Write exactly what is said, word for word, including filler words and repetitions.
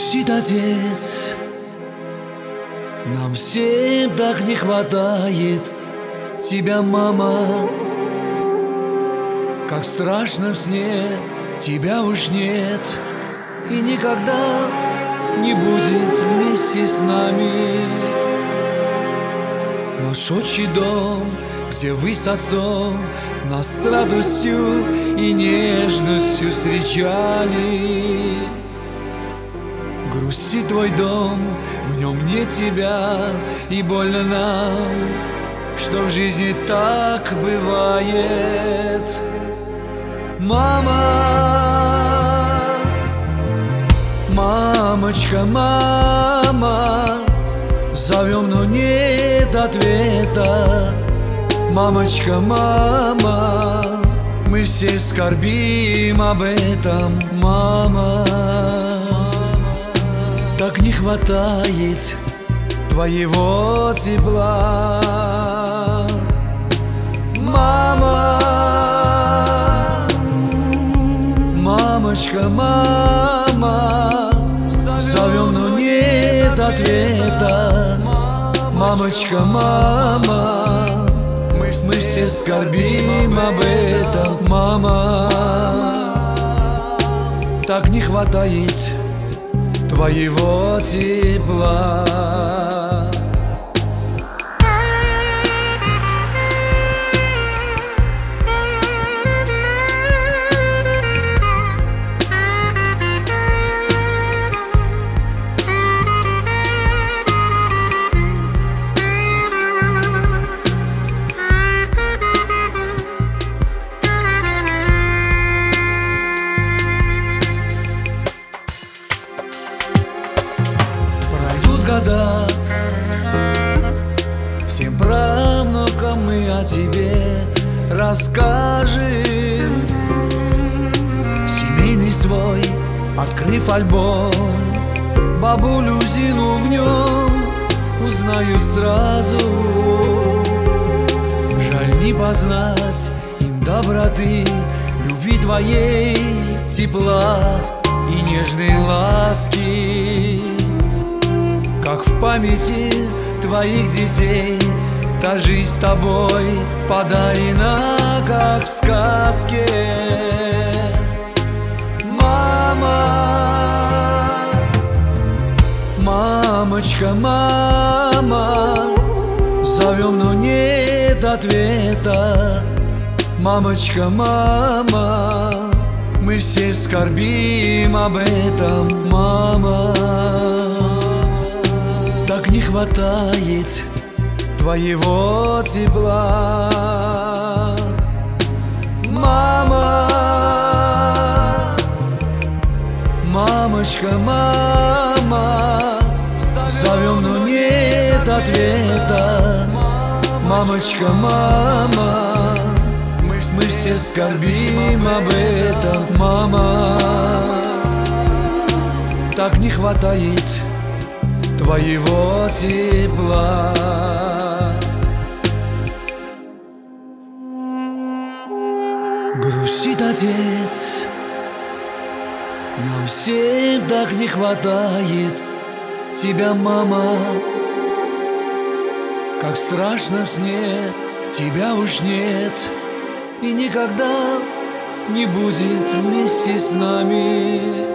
Грустит отец, нам всем так не хватает тебя, мама. Как страшно в сне, тебя уж нет и никогда не будет вместе с нами. Наш отчий дом, где вы с отцом нас с радостью и нежностью встречали. Грустит твой дом, в нем нет тебя, и больно нам, что в жизни так бывает. Мама, мамочка, мама, зовем, но нет ответа. Мамочка, мама, мы все скорбим об этом. Мама, так не хватает твоего тепла. Мама, мамочка, мама, зовем, но нет ответа. Мамочка, мама, мы все скорбим об этом. Мама, так не хватает твоего тепла. Года, всем правнукам мы о тебе расскажем. Семейный свой, открыв альбом, бабулю Зину в нем узнают сразу. Жаль не познать им доброты, любви твоей, тепла и нежной ласки. Как в памяти твоих детей та жизнь тобой подарена, как в сказке. Мама, мамочка, мама, зовем, но нет ответа. Мамочка, мама, мы все скорбим об этом. Мама, так не хватает твоего тепла. Мама, мамочка, мама, зовем, но нет ответа. Мамочка, мама, мы все скорбим об этом. Мама, так не хватает твоего тепла. Грустит отец, нам всем так не хватает тебя, мама. Как страшно в сне, тебя уж нет и никогда не будет вместе с нами.